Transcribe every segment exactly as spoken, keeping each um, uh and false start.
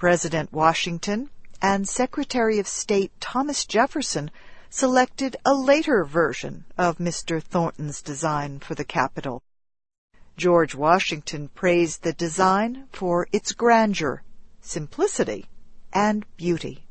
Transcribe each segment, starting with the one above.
President Washington and Secretary of State Thomas Jefferson selected a later version of Mister Thornton's design for the Capitol. George Washington praised the design for its grandeur, simplicity, and beauty.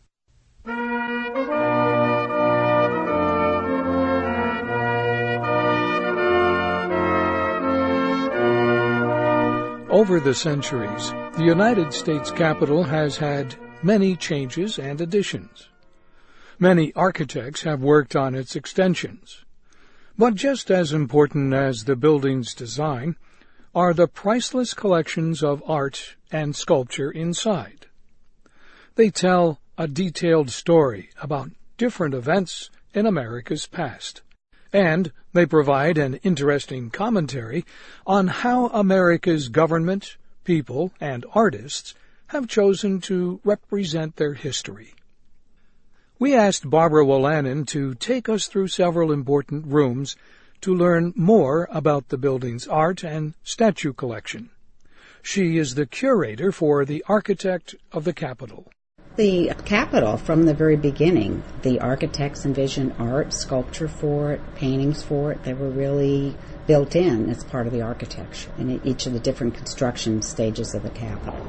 Over the centuries, the United States Capitol has had many changes and additions. Many architects have worked on its extensions. But just as important as the building's design are the priceless collections of art and sculpture inside. They tell a detailed story about different events in America's past, and they provide an interesting commentary on how America's government, people, and artists have chosen to represent their history. We asked Barbara Wolanin to take us through several important rooms to learn more about the building's art and statue collection. She is the curator for the Architect of the Capitol. The Capitol, from the very beginning, the architects envisioned art, sculpture for it, paintings for it. They were really built in as part of the architecture in each of the different construction stages of the Capitol.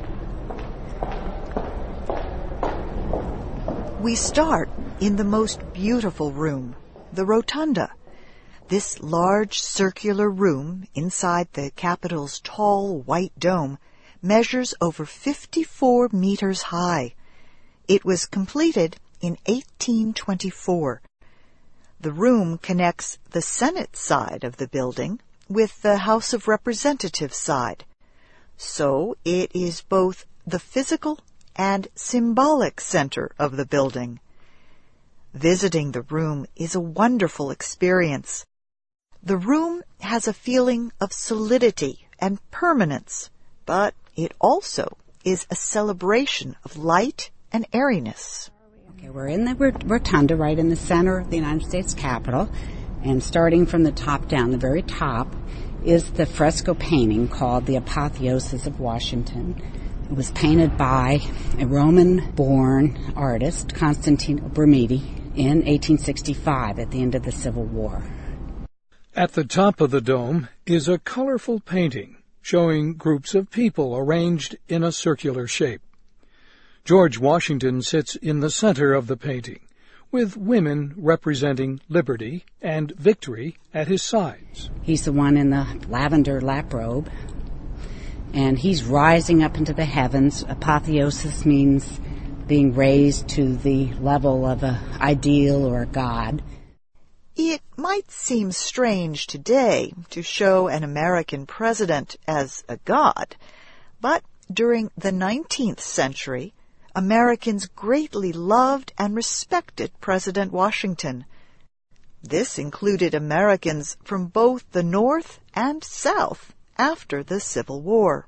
We start in the most beautiful room, the Rotunda. This large circular room inside the Capitol's tall white dome measures over fifty-four meters high. It was completed in eighteen twenty-four. The room connects the Senate side of the building with the House of Representatives side. So it is both the physical and symbolic center of the building. Visiting the room is a wonderful experience. The room has a feeling of solidity and permanence, but it also is a celebration of light and airiness. Okay, we're in the rotunda right in the center of the United States Capitol, and starting from the top down, the very top, is the fresco painting called The Apotheosis of Washington. It was painted by a Roman-born artist, Constantino Brumidi, in eighteen sixty-five at the end of the Civil War. At the top of the dome is a colorful painting showing groups of people arranged in a circular shape. George Washington sits in the center of the painting, with women representing liberty and victory at his sides. He's the one in the lavender lap robe, and he's rising up into the heavens. Apotheosis means being raised to the level of an ideal or a god. It might seem strange today to show an American president as a god, but during the nineteenth century, Americans greatly loved and respected President Washington. This included Americans from both the North and South after the Civil War.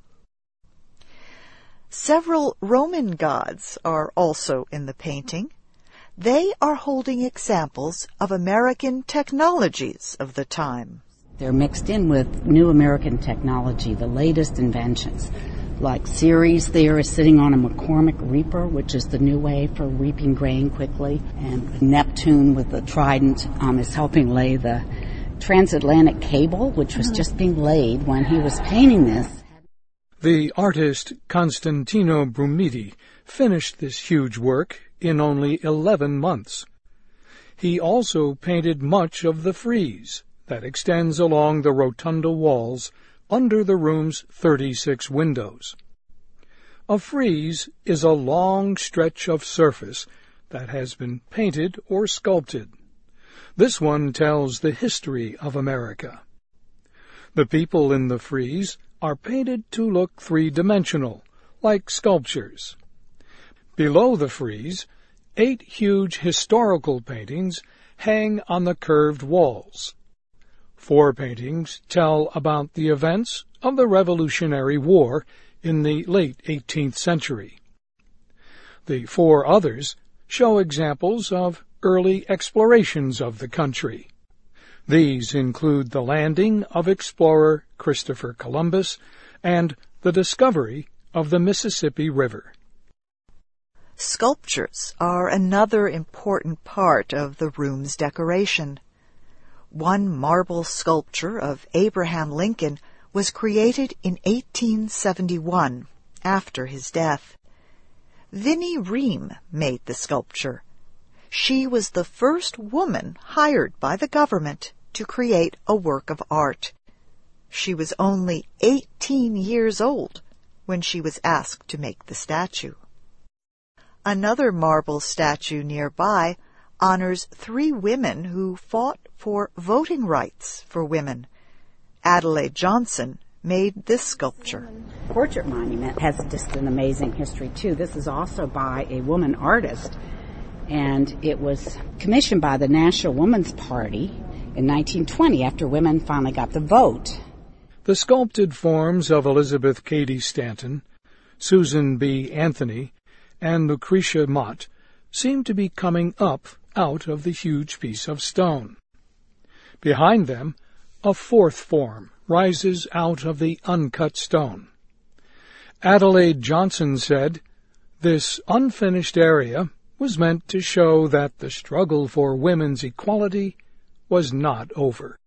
Several Roman gods are also in the painting. They are holding examples of American technologies of the time. They're mixed in with new American technology, the latest inventions. Like Ceres there is sitting on a McCormick reaper, which is the new way for reaping grain quickly. And Neptune with the trident um, is helping lay the transatlantic cable, which was just being laid when he was painting this. The artist Constantino Brumidi finished this huge work in only eleven months. He also painted much of the frieze that extends along the rotunda walls under the room's thirty-six windows. A frieze is a long stretch of surface that has been painted or sculpted. This one tells the history of America. The people in the frieze are painted to look three-dimensional, like sculptures. Below the frieze, eight huge historical paintings hang on the curved walls. Four paintings tell about the events of the Revolutionary War in the late eighteenth century. The four others show examples of early explorations of the country. These include the landing of explorer Christopher Columbus and the discovery of the Mississippi River. Sculptures are another important part of the room's decoration. One marble sculpture of Abraham Lincoln was created in eighteen seventy-one, after his death. Vinnie Ream made the sculpture. She was the first woman hired by the government to create a work of art. She was only eighteen years old when she was asked to make the statue. Another marble statue nearby honors three women who fought for voting rights for women. Adelaide Johnson made this sculpture. The portrait monument has just an amazing history, too. This is also by a woman artist, and it was commissioned by the National Woman's Party in nineteen twenty after women finally got the vote. The sculpted forms of Elizabeth Cady Stanton, Susan B. Anthony, and Lucretia Mott seem to be coming up out of the huge piece of stone. Behind them, a fourth form rises out of the uncut stone. Adelaide Johnson said, "This unfinished area was meant to show that the struggle for women's equality was not over."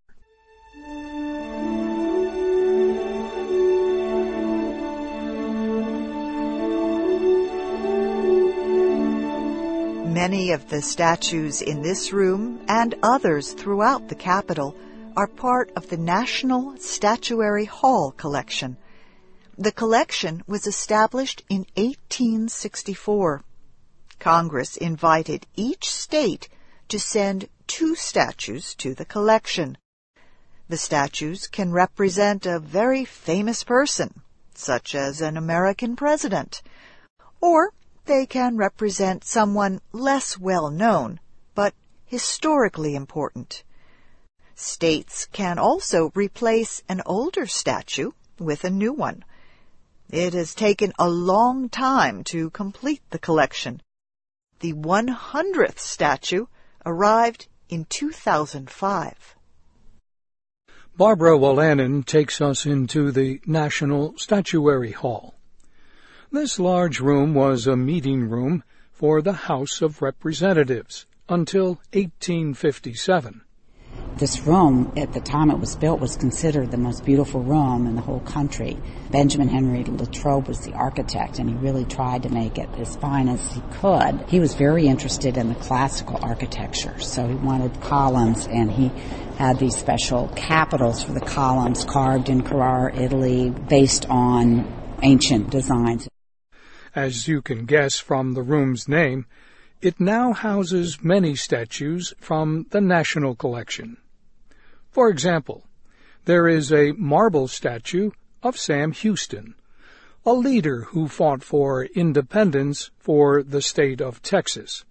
Many of the statues in this room and others throughout the Capitol are part of the National Statuary Hall collection. The collection was established in eighteen sixty-four. Congress invited each state to send two statues to the collection. The statues can represent a very famous person, such as an American president, or they can represent someone less well known, but historically important. States can also replace an older statue with a new one. It has taken a long time to complete the collection. The one hundredth statue arrived in two thousand five. Barbara Wolanin takes us into the National Statuary Hall. This large room was a meeting room for the House of Representatives until eighteen fifty-seven. This room, at the time it was built, was considered the most beautiful room in the whole country. Benjamin Henry Latrobe was the architect, and he really tried to make it as fine as he could. He was very interested in the classical architecture, so he wanted columns, and he had these special capitals for the columns carved in Carrara, Italy, based on ancient designs. As you can guess from the room's name, it now houses many statues from the National Collection. For example, there is a marble statue of Sam Houston, a leader who fought for independence for the state of Texas.